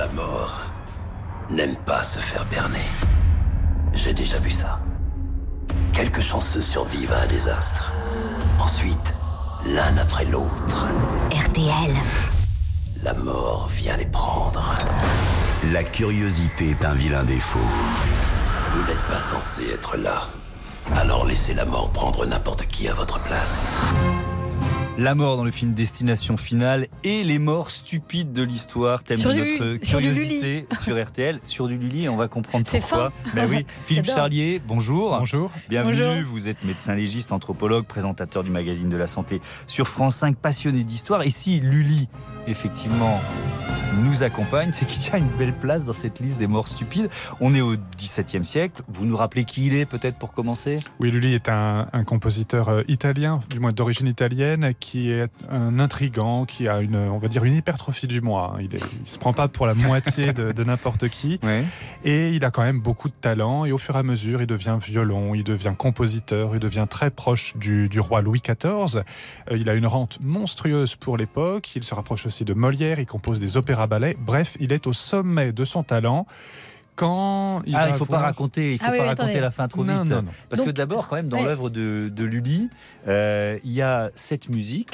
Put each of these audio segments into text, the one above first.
La mort n'aime pas se faire berner. J'ai déjà vu ça. Quelques chanceux survivent à un désastre. Ensuite, l'un après l'autre, RTL. la mort vient les prendre. La curiosité est un vilain défaut. Vous n'êtes pas censé être là. Alors laissez la mort prendre n'importe qui à votre place. La mort dans le film Destination Finale et les morts stupides de l'histoire, thème Sur de du- notre sur du curiosité sur RTL, sur du Lully, on va comprendre C'est pourquoi. fin. Ben oui, Philippe J'adore. Charlier, bonjour. Bonjour. Bienvenue, Bonjour. vous êtes médecin légiste, anthropologue, présentateur du magazine de la santé sur France 5, passionné d'histoire. Et si Lully, effectivement, nous accompagne, c'est qu'il y a une belle place dans cette liste des morts stupides. On est au XVIIe siècle. Vous nous rappelez qui il est, peut-être, pour commencer ? Oui, Lully est un compositeur italien, du moins d'origine italienne, qui est un intrigant, qui a on va dire une hypertrophie du moi. Il se prend pas pour la moitié de n'importe qui. Ouais. Et il a quand même beaucoup de talent. Et au fur et à mesure, il devient violon, il devient compositeur, il devient très proche du roi Louis XIV. Il a une rente monstrueuse pour l'époque. Il se rapproche aussi de Molière. Il compose des opéras-ballets. Bref, il est au sommet de son talent. Quand il Il faut pas raconter attendez. la fin trop Non, vite. non, non. Parce que Donc, d'abord, quand même, dans ouais. l'œuvre de Lully, il y a cette musique.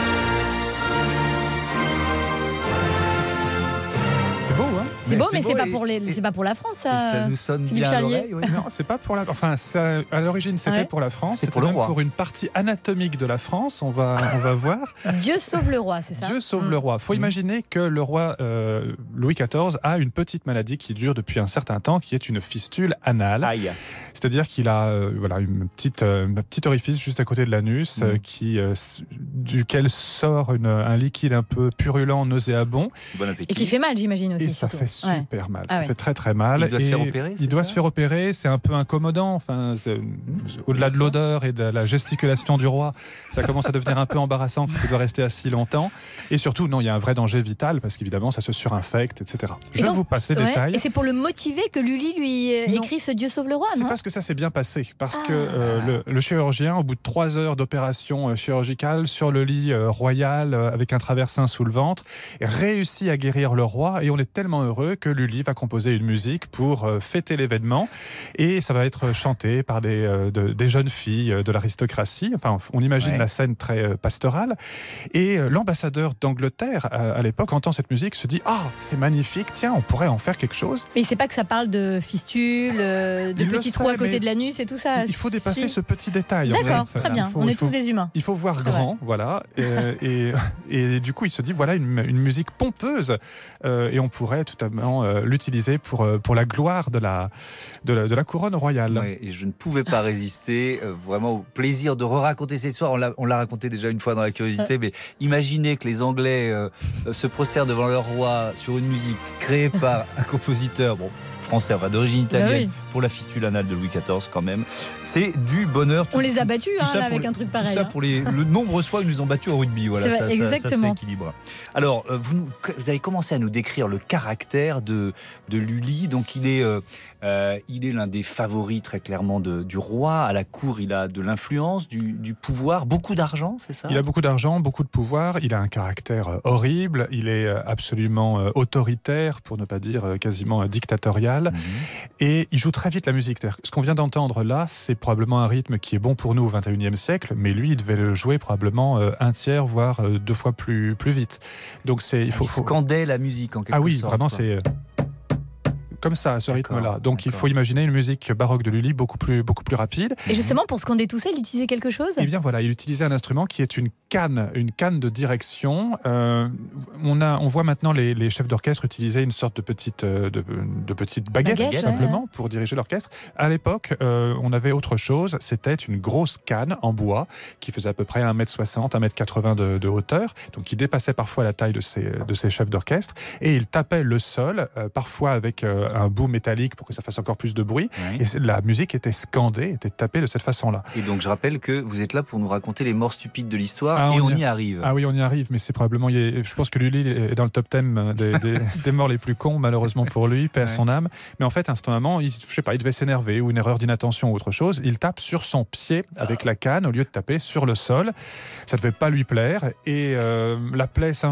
C'est beau, hein? C'est beau, c'est mais beau c'est pas et- pour c'est pas pour la France, Et ça ça. nous sonne Philippe bien à Charlier. l'oreille. Oui. Non, c'est pas pour la. Enfin, à l'origine, c'était Ouais. pour la France. C'était C'était pour le même roi. pour une partie anatomique de la France. On va voir. Dieu sauve le roi, c'est ça. Dieu sauve le roi. Faut imaginer que le roi Louis XIV a une petite maladie qui dure depuis un certain temps, qui est une fistule anale. Aïe. C'est-à-dire qu'il a une petite orifice juste à côté de l'anus duquel sort un liquide un peu purulent, nauséabond, Bon appétit. Et qui fait mal, j'imagine aussi. et ça surtout. fait Ouais. super mal. Ah Ça ouais. fait très très mal. Il doit se Et faire opérer, c'est Il doit ça se faire opérer. C'est un peu incommodant. Enfin, au-delà de l'odeur et de la gesticulation du roi, ça commence à devenir un peu embarrassant qu'il doit rester assis longtemps. Et surtout, non, il y a un vrai danger vital parce qu'évidemment, ça se surinfecte, etc. Et Je donc- vous passe les Ouais. détails. Et c'est pour le motiver que Lully lui Non. écrit ce Dieu sauve le roi, C'est non parce que ça s'est bien passé. Parce Ah. que le chirurgien, au bout de 3 heures d'opération chirurgicale sur le lit royal avec un traversin sous le ventre, réussit à guérir le roi. Et on est tellement heureux que Lully va composer une musique pour fêter l'événement. Et ça va être chanté par des jeunes filles de l'aristocratie. Enfin, on imagine Ouais. la scène très pastorale. Et l'ambassadeur d'Angleterre, à l'époque, entend cette musique, se dit « Ah, c'est magnifique, tiens, on pourrait en faire quelque chose ». Mais il sait pas que ça parle de fistules, de Il le petits sait, trous à côté mais de l'anus et tout ça. Il faut dépasser Si. ce petit détail. en D'accord, fait. très bien. Il faut- On est il faut- tous des humains. Il faut voir C'est grand, voilà. Et du coup, il se dit, voilà une musique pompeuse. Et on pourrait totalement l'utiliser pour la gloire de la couronne royale. Ouais, et je ne pouvais pas résister vraiment au plaisir de re-raconter cette histoire. On l'a raconté déjà une fois dans la curiosité, mais imaginez que les Anglais se prosternent devant leur roi sur une musique créée par un compositeur français, enfin d'origine italienne, oui. pour la fistule anale de Louis XIV quand même. C'est du bonheur. On les a battus Tout hein, ça là, pour avec un truc pareil. Tout ça hein. pour le nombreuses fois où ils nous ont battus au rugby. Voilà, C'est ça, vrai, ça exactement. s'équilibre. Alors, vous avez commencé à nous décrire le caractère de Lully. Donc, il est l'un des favoris très clairement du roi. À la cour, il a de l'influence, du pouvoir, beaucoup d'argent, c'est ça ? Il a beaucoup d'argent, beaucoup de pouvoir, il a un caractère horrible, il est absolument autoritaire, pour ne pas dire quasiment dictatorial, et il joue très vite la musique. C'est-à-dire que ce qu'on vient d'entendre là, c'est probablement un rythme qui est bon pour nous au XXIe siècle, mais lui, il devait le jouer probablement un tiers, voire 2 fois plus vite. Donc il faut scandait la musique en quelque sorte. Ah oui, vraiment, quoi. c'est comme ça, à ce D'accord, rythme-là. Donc il d'accord. faut imaginer une musique baroque de Lully beaucoup plus rapide. Et justement, pour scander tout ça, il utilisait quelque chose Eh bien voilà, il utilisait un instrument qui est une canne de direction. On voit maintenant les chefs d'orchestre utiliser une sorte de petite baguette, Baguette, simplement pour diriger l'orchestre. À l'époque, on avait autre chose. C'était une grosse canne en bois qui faisait à peu près 1m60, 1m80 de hauteur, donc qui dépassait parfois la taille de ces chefs d'orchestre. Et il tapait le sol, parfois avec un bout métallique pour que ça fasse encore plus de bruit. Oui. Et la musique était scandée, était tapée de cette façon-là. Et donc je rappelle que vous êtes là pour nous raconter les morts stupides de l'histoire et on y arrive. Ah oui, on y arrive, mais c'est probablement... Je pense que Lully est dans le top 10 des morts les plus cons, malheureusement pour lui, paix à son âme. Mais en fait, à un moment, il devait s'énerver ou une erreur d'inattention ou autre chose. Il tape sur son pied avec la canne au lieu de taper sur le sol. Ça ne devait pas lui plaire. Et la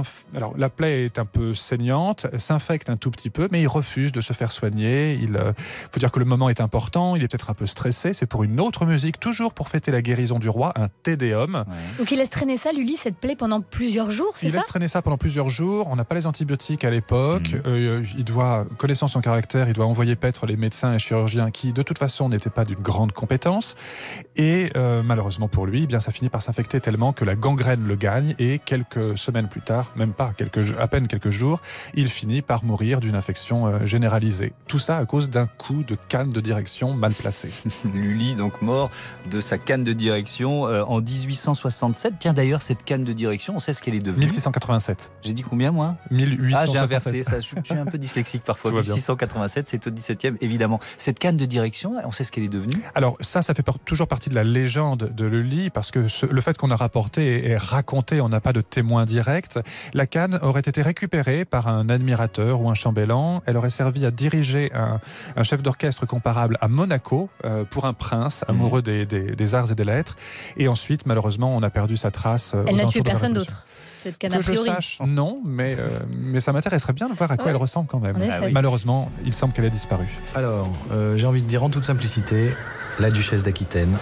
plaie est un peu saignante, s'infecte un tout petit peu, mais il refuse de se faire soigner. Il faut dire que le moment est important, il est peut-être un peu stressé. C'est pour une autre musique, toujours pour fêter la guérison du roi, un Tédéum. Ouais. Donc il laisse traîner ça, Lully, cette plaie pendant plusieurs jours, c'est ça? Il laisse traîner ça pendant plusieurs jours. On n'a pas les antibiotiques à l'époque. Il doit, connaissant son caractère, il doit envoyer paître les médecins et chirurgiens qui, de toute façon, n'étaient pas d'une grande compétence. Et malheureusement pour lui, eh bien, ça finit par s'infecter tellement que la gangrène le gagne. Et quelques semaines plus tard, même pas à peine quelques jours, il finit par mourir d'une infection généralisée. Tout ça à cause d'un coup de canne de direction mal placé. Lully, donc mort de sa canne de direction en 1867. Tiens, d'ailleurs, cette canne de direction, on sait ce qu'elle est devenue. 1687. J'ai dit combien, moi? 1867. Ah, j'ai inversé. Ça, je suis un peu dyslexique parfois. 1687, c'est au 17e, évidemment. Cette canne de direction, on sait ce qu'elle est devenue? Alors ça fait toujours partie de la légende de Lully, parce que le fait qu'on a rapporté et raconté, on n'a pas de témoin direct. La canne aurait été récupérée par un admirateur ou un chambellan. Elle aurait servi à diriger un chef d'orchestre comparable à Monaco pour un prince amoureux des arts et des lettres. Et ensuite, malheureusement, on a perdu sa trace. Elle n'a tué personne d'autre, cette canne, a que je priori. sache, non, mais ça m'intéresserait bien de voir à quoi elle ressemble quand même. Ah oui. Malheureusement, il semble qu'elle ait disparu. Alors, j'ai envie de dire en toute simplicité, la duchesse d'Aquitaine.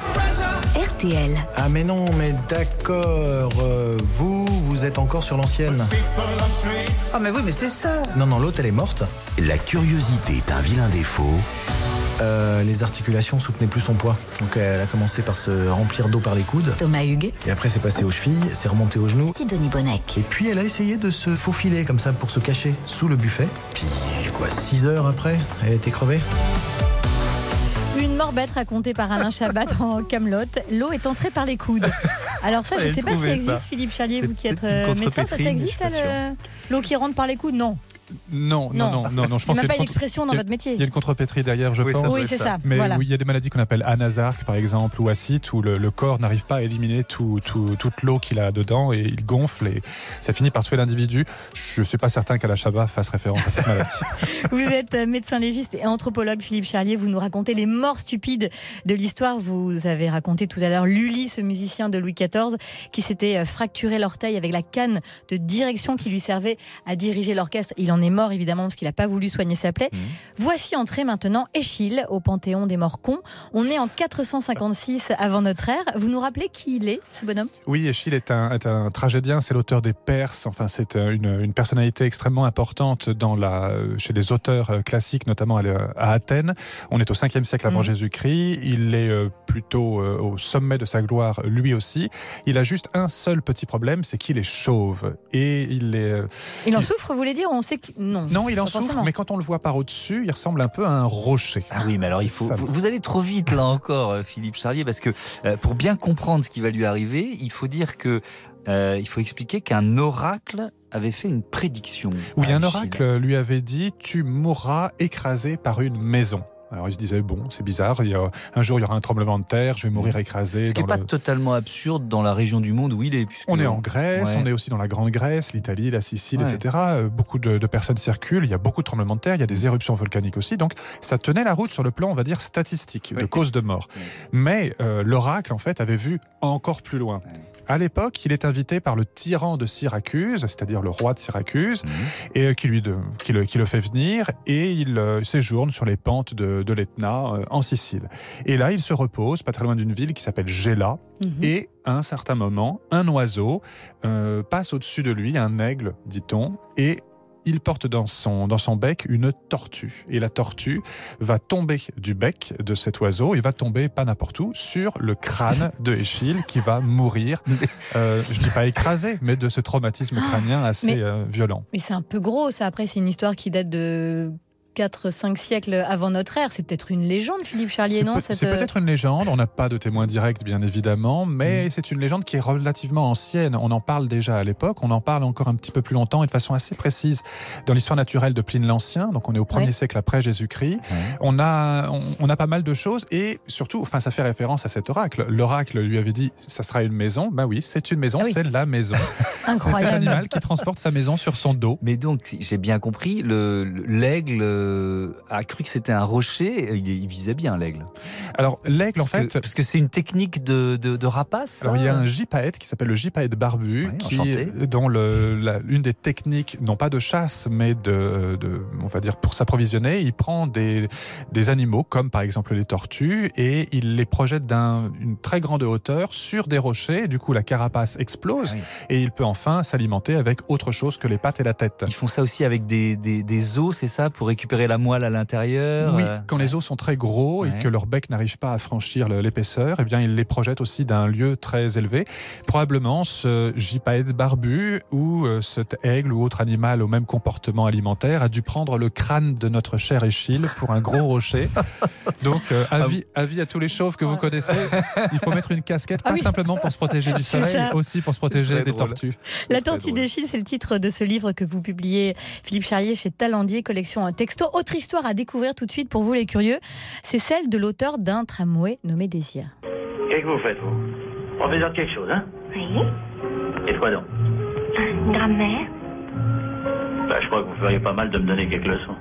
RTL. Ah mais non, mais d'accord, vous êtes encore sur l'ancienne. Ah mais oui, mais c'est ça. Non, l'autre elle est morte. La curiosité est un vilain défaut. Les articulations soutenaient plus son poids. Donc elle a commencé par se remplir d'eau par les coudes. Thomas Hugues. Et après c'est passé aux chevilles, c'est remonté aux genoux. Sidonie Bonnec. Et puis elle a essayé de se faufiler comme ça pour se cacher sous le buffet. Puis 6 heures après, elle était crevée. Une mort bête racontée par Alain Chabat en Kaamelott. L'eau est entrée par les coudes. Alors ça, je ne sais pas si ça existe, Philippe Charlier, vous qui êtes médecin, ça existe, l'eau qui rentre par les coudes? Non. Non. Je pense c'est même pas qu'il une expression dans votre métier. Il y a une contrepétrie derrière, je pense. Oui, c'est ça. Mais voilà. il y a des maladies qu'on appelle anasarque, par exemple, ou acite, où le corps n'arrive pas à éliminer toute l'eau qu'il a dedans et il gonfle et ça finit par tuer l'individu. Je ne suis pas certain qu'Alain Chabat fasse référence à cette maladie. Vous êtes médecin légiste et anthropologue, Philippe Charlier. Vous nous racontez les morts stupides de l'histoire. Vous avez raconté tout à l'heure Lully, ce musicien de Louis XIV, qui s'était fracturé l'orteil avec la canne de direction qui lui servait à diriger l'orchestre. Il en est mort, évidemment, parce qu'il n'a pas voulu soigner sa plaie. Voici entré maintenant Eschyle au Panthéon des morts cons. On est en 456 avant notre ère. Vous nous rappelez qui il est, ce bonhomme? Oui, Eschyle est un tragédien, c'est l'auteur des Perses. Enfin, c'est une personnalité extrêmement importante chez les auteurs classiques, notamment à Athènes. On est au 5e siècle avant Jésus-Christ. Il est plutôt au sommet de sa gloire, lui aussi. Il a juste un seul petit problème, c'est qu'il est chauve. Et il en souffre, vous voulez dire? On sait que non, il en souffre, mais quand on le voit par au-dessus, il ressemble un peu à un rocher. Ah oui, mais alors vous allez trop vite là encore, Philippe Charlier, parce que pour bien comprendre ce qui va lui arriver, il faut dire que il faut expliquer qu'un oracle avait fait une prédiction. Oui, un oracle lui avait dit « Tu mourras écrasé par une maison ». Alors il se disait, bon, c'est bizarre, un jour il y aura un tremblement de terre, je vais mourir écrasé. Ce qui n'est pas totalement absurde dans la région du monde où il est. On est en Grèce, on est aussi dans la Grande Grèce, l'Italie, la Sicile, etc. Beaucoup de personnes circulent, il y a beaucoup de tremblements de terre, il y a des éruptions volcaniques aussi, donc ça tenait la route sur le plan, on va dire, statistique, de cause de mort. Mais l'oracle, en fait, avait vu encore plus loin. À l'époque, il est invité par le tyran de Syracuse, c'est-à-dire le roi de Syracuse, et qui le fait venir, et il séjourne sur les pentes de l'Etna en Sicile. Et là, il se repose pas très loin d'une ville qui s'appelle Gela, et à un certain moment, un oiseau passe au-dessus de lui, un aigle, dit-on, et il porte dans son bec une tortue. Et la tortue va tomber du bec de cet oiseau et va tomber, pas n'importe où, sur le crâne de Eschyle qui va mourir, je dis pas écrasé, mais de ce traumatisme crânien assez violent. Mais c'est un peu gros, ça. Après, c'est une histoire qui date de 4-5 siècles avant notre ère. C'est peut-être une légende, Philippe Charlier, non ? C'est peut-être une légende, on n'a pas de témoins directs bien évidemment, mais c'est une légende qui est relativement ancienne. On en parle déjà à l'époque, on en parle encore un petit peu plus longtemps et de façon assez précise dans l'histoire naturelle de Pline l'Ancien, donc on est au 1er siècle après Jésus-Christ. On a pas mal de choses et surtout, ça fait référence à cet oracle. L'oracle lui avait dit, ça sera une maison. Ben oui, c'est une maison, c'est la maison. C'est cet animal qui transporte sa maison sur son dos. Mais donc, si j'ai bien compris, l'aigle a cru que c'était un rocher. Il visait bien l'aigle. Alors l'aigle, parce que c'est une technique de rapace. Alors il y a un gypaète qui s'appelle le gypaète barbu, dont une des techniques, non pas de chasse, mais on va dire pour s'approvisionner, il prend des animaux comme par exemple les tortues et il les projette d'une très grande hauteur sur des rochers. Du coup, la carapace explose et il peut enfin s'alimenter avec autre chose que les pattes et la tête. Ils font ça aussi avec des os, c'est ça, pour récupérer la moelle à l'intérieur. Oui, quand les os sont très gros et que leur bec n'arrive pas à franchir l'épaisseur, eh bien, ils les projettent aussi d'un lieu très élevé. Probablement ce gypaète barbu ou cet aigle ou autre animal au même comportement alimentaire a dû prendre le crâne de notre cher Échille pour un gros rocher. Donc, avis à tous les chauves que vous connaissez, il faut mettre une casquette, pas simplement pour se protéger du soleil, mais aussi pour se protéger des tortues. La tortue d'Échille, c'est le titre de ce livre que vous publiez, Philippe Charlier, chez Talendier, collection Texto. Autre histoire à découvrir tout de suite pour vous les curieux, c'est celle de l'auteur d'un tramway nommé Désir. Qu'est-ce que vous faites, vous ? Professeur de quelque chose, hein ? Oui. Et de quoi donc ? Grammaire. Je crois que vous feriez pas mal de me donner quelques leçons.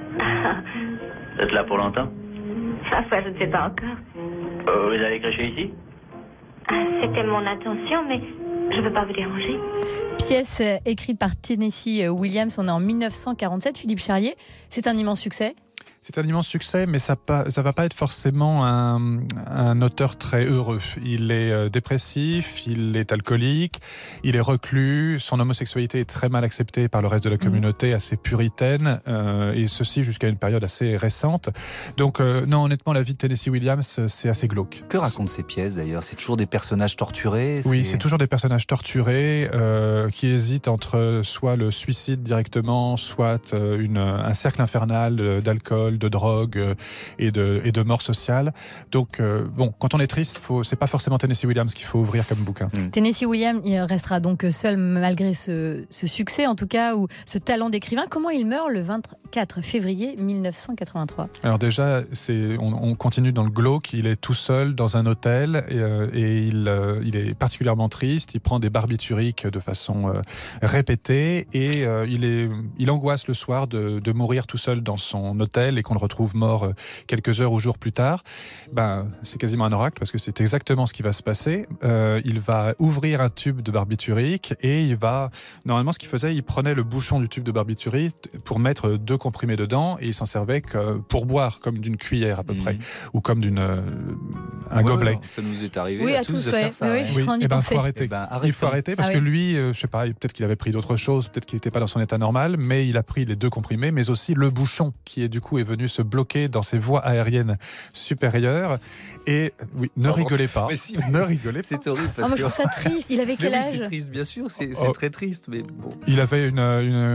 Vous êtes là pour longtemps ? Enfin, je ne sais pas encore. Vous allez crêcher ici ? C'était mon intention, mais je ne veux pas vous déranger. Pièce écrite par Tennessee Williams, on est en 1947. Philippe Charlier, c'est un immense succès. C'est un immense succès, mais ça va pas être forcément un auteur très heureux. Il est dépressif, il est alcoolique, il est reclus, son homosexualité est très mal acceptée par le reste de la communauté, assez puritaine, et ceci jusqu'à une période assez récente. Donc non, honnêtement, la vie de Tennessee Williams, c'est assez glauque. Que racontent ces pièces d'ailleurs ? C'est toujours des personnages torturés ? Oui, c'est toujours des personnages torturés qui hésitent entre soit le suicide directement, soit un cercle infernal d'alcool, de drogue et de mort sociale. Donc, quand on est triste, c'est pas forcément Tennessee Williams qu'il faut ouvrir comme bouquin. Tennessee Williams, il restera donc seul malgré ce succès, en tout cas, ou ce talent d'écrivain. Comment il meurt le 24 février 1983 ? Alors déjà, on continue dans le glauque. Il est tout seul dans un hôtel et il est particulièrement triste. Il prend des barbituriques de façon répétée et il angoisse le soir de mourir tout seul dans son hôtel et qu'on le retrouve mort quelques heures ou jours plus tard. C'est quasiment un oracle parce que c'est exactement ce qui va se passer. Il va ouvrir un tube de barbiturique et normalement ce qu'il faisait, il prenait le bouchon du tube de barbiturique pour mettre 2 comprimés dedans et il s'en servait pour boire comme d'une cuillère à peu près ou comme un gobelet. Ça nous est arrivé à tous de faire ça. Oui, il faut arrêter. Il faut arrêter parce que lui, je sais pas, peut-être qu'il avait pris d'autres choses, peut-être qu'il n'était pas dans son état normal, mais il a pris les 2 comprimés, mais aussi le bouchon qui est venu se bloquer dans ses voies aériennes supérieures. Et oui, ne rigolez pas. Ne rigolez pas. C'est horrible. Moi, je trouve ça triste. Il avait quel âge ? C'est triste, bien sûr. C'est très triste, mais bon. Il avait une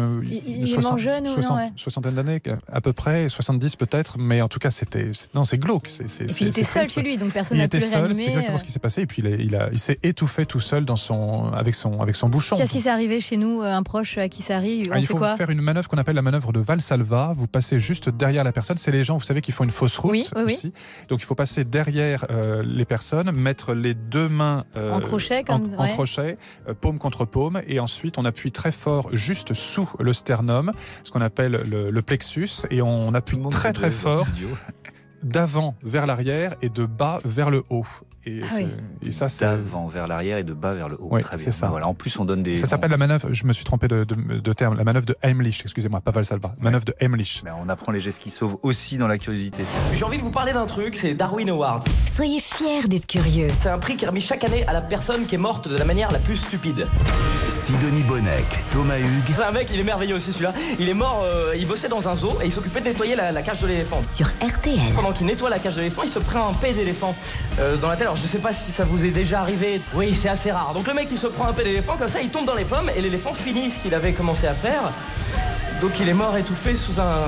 jeune, soixantaine d'années, à peu près, 70 peut-être, mais en tout cas, c'est glauque. Et puis il était seul chez lui, donc personne n'a pu le réanimer. C'est exactement ce qui s'est passé. Et puis il s'est étouffé tout seul avec son bouchon. Si c'est arrivé chez nous, un proche à qui ça arrive, on fait quoi ? Il faut faire une manœuvre qu'on appelle la manœuvre de Valsalva. Vous passez juste derrière la personne. C'est les gens, vous savez, qui font une fausse route aussi. Donc il faut passer derrière les personnes, mettre les 2 mains en crochet, paume contre paume, et ensuite on appuie très fort juste sous le sternum, ce qu'on appelle le plexus, et on appuie très très fort d'avant vers l'arrière et de bas vers le haut. Et ça, c'est d'avant vers l'arrière et de bas vers le haut. Oui, très bien. C'est ça. Voilà. En plus, on donne des. Ça s'appelle la manœuvre. Je me suis trompé de terme. La manœuvre de Heimlich. Excusez-moi, pas Valsalva. Manœuvre de Heimlich. On apprend les gestes qui sauvent aussi dans la curiosité. J'ai envie de vous parler d'un truc. C'est Darwin Award. Soyez fiers d'être curieux. C'est un prix qui est remis chaque année à la personne qui est morte de la manière la plus stupide. Sidonie Bonnec, Thomas Hugues. C'est un mec, il est merveilleux aussi celui-là. Il est mort. Il bossait dans un zoo et il s'occupait de nettoyer la cage de l'éléphant. Sur RTL. Pendant qu'il nettoie la cage de l'éléphant, il se prend un pet d'éléphant dans la tête. Alors je sais pas si ça vous est déjà arrivé. Oui, c'est assez rare. Donc le mec il se prend un pet d'éléphant comme ça, il tombe dans les pommes et l'éléphant finit ce qu'il avait commencé à faire. Donc il est mort étouffé sous un...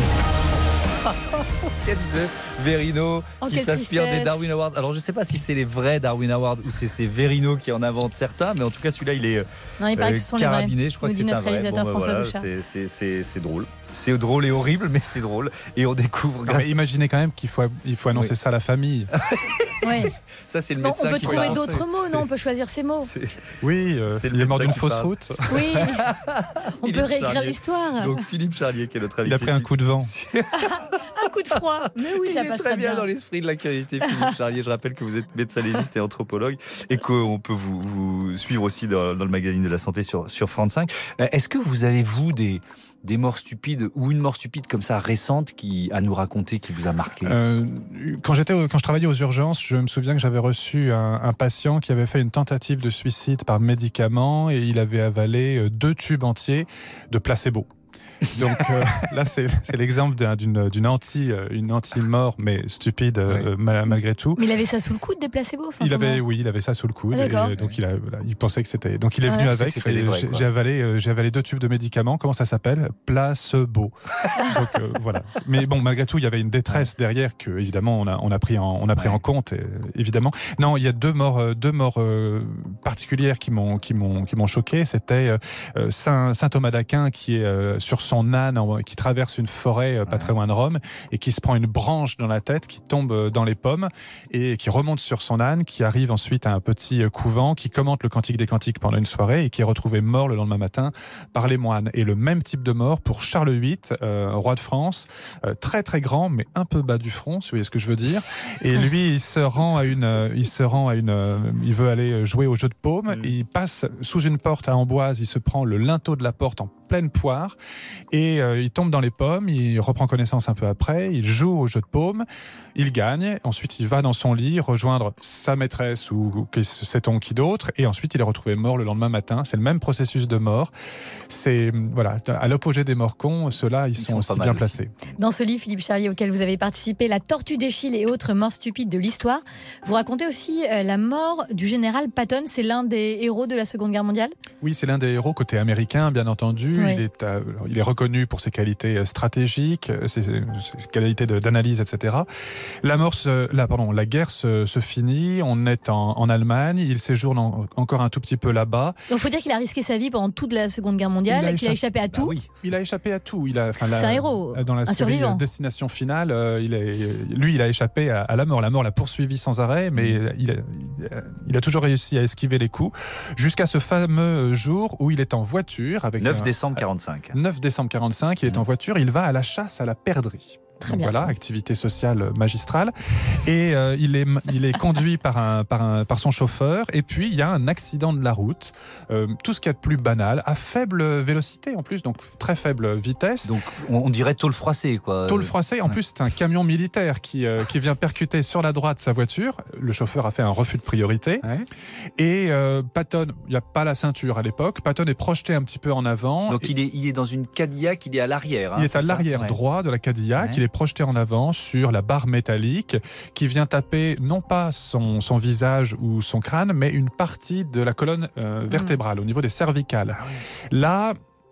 Sketch de Verino qui s'inspire des Darwin Awards. Alors je sais pas si c'est les vrais Darwin Awards ou c'est Verino qui en invente certains, mais en tout cas celui-là il est carabiné. Je crois que c'est un vrai. C'est drôle. C'est drôle et horrible, mais c'est drôle. Et on découvre. Imaginez quand même qu'il faut annoncer ça à la famille. Oui. Ça c'est le médecin. On peut trouver d'autres mots, non ? On peut choisir ces mots. Oui, il est mort d'une fausse route. Oui. On peut réécrire l'histoire. Donc Philippe Charlier qui est notre invité. Il a pris un coup de vent. Un coup de froid. Mais oui, ça passe très bien dans l'esprit de la curiosité, Philippe Charlier. Je rappelle que vous êtes médecin légiste et anthropologue et qu'on peut vous suivre aussi dans le magazine de la santé sur France 5. Est-ce que vous avez, vous, des morts stupides ou une mort stupide comme ça récente à nous raconter, qui vous a marqué? Quand je travaillais aux urgences, je me souviens que j'avais reçu un patient qui avait fait une tentative de suicide par médicament et il avait avalé 2 tubes entiers de placebo. Donc là, c'est l'exemple d'une anti-mort, mais stupide malgré tout. Mais il avait ça sous le coude, des placebos? Il avait ça sous le coude. Et donc il pensait que c'était. Donc il est venu avec. J'ai avalé 2 tubes de médicaments. Comment ça s'appelle? Placebo. Donc voilà. Mais bon, malgré tout, il y avait une détresse derrière que évidemment on a pris en compte. Évidemment. Non, il y a deux morts particulières qui m'ont choqué. C'était Saint Thomas d'Aquin qui est sur son âne qui traverse une forêt pas très loin de Rome et qui se prend une branche dans la tête, qui tombe dans les pommes et qui remonte sur son âne, qui arrive ensuite à un petit couvent, qui commente le Cantique des Cantiques pendant une soirée et qui est retrouvé mort le lendemain matin par les moines. Et le même type de mort pour Charles VIII, roi de France, très très grand mais un peu bas du front, si vous voyez ce que je veux dire. Et lui, il veut aller jouer au jeu de paume. Il passe sous une porte à Amboise, il se prend le linteau de la porte en pleine poire et il tombe dans les pommes, il reprend connaissance un peu après, il joue au jeu de paume, il gagne, ensuite il va dans son lit rejoindre sa maîtresse ou sait-on qui d'autre, et ensuite il est retrouvé mort le lendemain matin. C'est le même processus de mort. C'est voilà, à l'apogée des morts cons, ceux-là ils sont aussi bien placés. Dans ce livre, Philippe Charlier, auquel vous avez participé, La Tortue d'Eschyle et autres morts stupides de l'histoire, vous racontez aussi la mort du général Patton. C'est l'un des héros de la Seconde Guerre mondiale? Oui, c'est l'un des héros côté américain, bien entendu. Oui. Il est reconnu pour ses qualités stratégiques, ses qualités d'analyse, etc. La guerre se finit, on est en Allemagne, il séjourne encore un tout petit peu là-bas. Donc il faut dire qu'il a risqué sa vie pendant toute la Seconde Guerre mondiale et qu'il a échappé à tout. Bah oui, il a échappé à tout. C'est un héros, dans la un série survivant. Destination Finale, il a échappé à la mort. La mort l'a poursuivi sans arrêt, mais il a toujours réussi à esquiver les coups, jusqu'à ce fameux jour où il est en voiture avec 9 décembre 45. 9 décembre 45, il est en voiture, il va à la chasse à la perdrix. Très donc bien. Voilà, activité sociale magistrale. Et il est conduit par son chauffeur. Et puis, il y a un accident de la route. Tout ce qu'il y a de plus banal, à faible vélocité en plus, donc très faible vitesse. Donc, on dirait tôle froissée, quoi. Tôle froissée. En plus, c'est un camion militaire qui vient percuter sur la droite sa voiture. Le chauffeur a fait un refus de priorité. Ouais. Et Patton, il n'y a pas la ceinture à l'époque. Patton est projeté un petit peu en avant. Donc, il est dans une Cadillac, il est à l'arrière. Il est à l'arrière droit de la Cadillac. Ouais. Il est projeté en avant sur la barre métallique qui vient taper non pas son visage ou son crâne, mais une partie de la colonne vertébrale au niveau des cervicales. Là,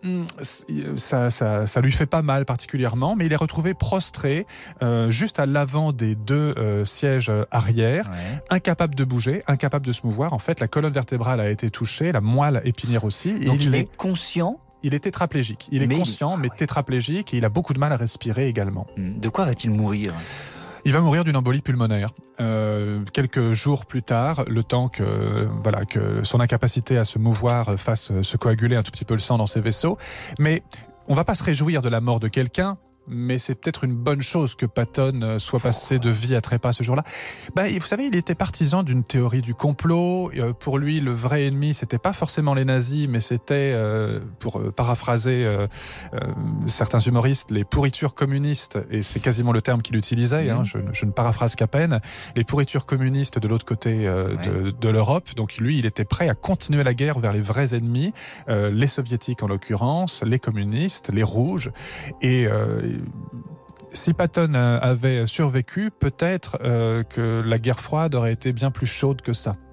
ça lui fait pas mal particulièrement, mais il est retrouvé prostré juste à l'avant des 2 sièges arrière, incapable de bouger, incapable de se mouvoir. En fait, la colonne vertébrale a été touchée, la moelle épinière aussi. Et donc il est conscient. Il est tétraplégique. Il est conscient, mais tétraplégique, et il a beaucoup de mal à respirer également. De quoi va-t-il mourir ? Il va mourir d'une embolie pulmonaire. Quelques jours plus tard, le temps que son incapacité à se mouvoir fasse se coaguler un tout petit peu le sang dans ses vaisseaux. Mais on ne va pas se réjouir de la mort de quelqu'un, mais c'est peut-être une bonne chose que Patton soit passé de vie à trépas ce jour-là. Vous savez, il était partisan d'une théorie du complot. Pour lui, le vrai ennemi, c'était pas forcément les nazis, mais c'était, pour paraphraser certains humoristes, les pourritures communistes, et c'est quasiment le terme qu'il utilisait, je ne paraphrase qu'à peine, les pourritures communistes de l'autre côté de l'Europe. Donc lui, il était prêt à continuer la guerre vers les vrais ennemis, les soviétiques en l'occurrence, les communistes, les rouges, et si Patton avait survécu, peut-être que la guerre froide aurait été bien plus chaude que ça.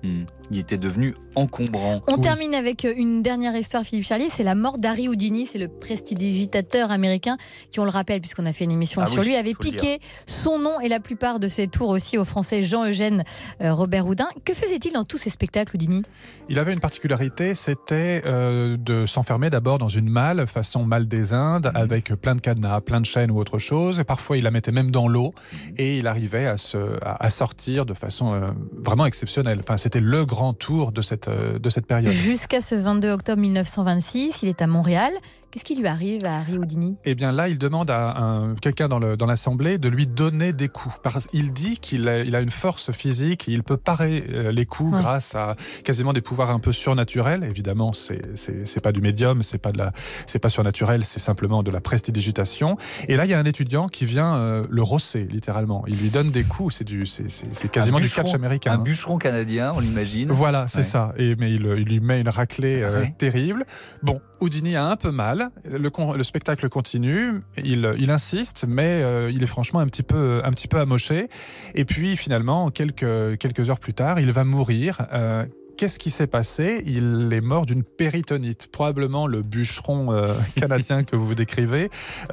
Il était devenu encombrant. On termine avec une dernière histoire, Philippe Charlier, c'est la mort d'Harry Houdini, c'est le prestidigitateur américain qui, on le rappelle puisqu'on a fait une émission sur lui, avait piqué son nom et la plupart de ses tours aussi au français Jean-Eugène Robert Houdin. Que faisait-il dans tous ces spectacles, Houdini ? Il avait une particularité, c'était de s'enfermer d'abord dans une malle, façon malle des Indes, avec plein de cadenas, plein de chaînes ou autre chose. Et parfois, il la mettait même dans l'eau et il arrivait à sortir de façon vraiment exceptionnelle. Enfin, c'était le grand tour de cette période. Jusqu'à ce 22 octobre 1926, il est à Montréal. Qu'est-ce qui lui arrive à Harry Houdini ? Eh bien là, il demande à quelqu'un dans l'assemblée de lui donner des coups. Il dit qu'il a une force physique, il peut parer les coups grâce à quasiment des pouvoirs un peu surnaturels. Évidemment, c'est pas du médium, c'est pas surnaturel, c'est simplement de la prestidigitation. Et là, il y a un étudiant qui vient le rosser, littéralement. Il lui donne des coups, c'est quasiment du catch américain. Un bûcheron canadien, on l'imagine. Voilà, c'est ça. Mais il lui met une raclée terrible. Bon, Houdini a un peu mal. Le spectacle continue. Il insiste, mais il est franchement un petit peu amoché. Et puis finalement, quelques heures plus tard, il va mourir. Qu'est-ce qui s'est passé ? Il est mort d'une péritonite. Probablement le bûcheron canadien que vous décrivez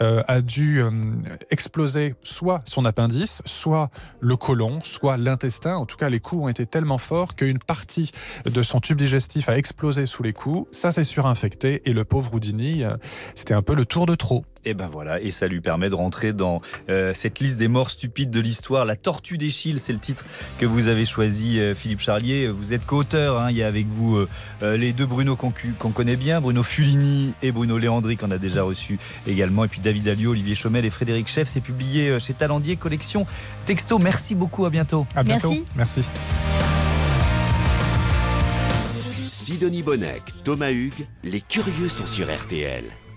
a dû exploser soit son appendice, soit le côlon, soit l'intestin. En tout cas, les coups ont été tellement forts qu'une partie de son tube digestif a explosé sous les coups. Ça s'est surinfecté et le pauvre Houdini, c'était un peu le tour de trop. Et ben voilà, et ça lui permet de rentrer dans cette liste des morts stupides de l'histoire. La Tortue d'Eschyle, c'est le titre que vous avez choisi, Philippe Charlier. Vous êtes co-auteur, il y a avec vous les deux Bruno qu'on connaît bien, Bruno Fulini et Bruno Léandri qu'on a déjà reçu également, et puis David Alliot, Olivier Chaumel et Frédéric Chef. C'est publié chez Talendier, collection Texto. Merci beaucoup, à bientôt. À bientôt. Merci. Sidonie Bonnec, Thomas Hugues, les curieux sont sur RTL.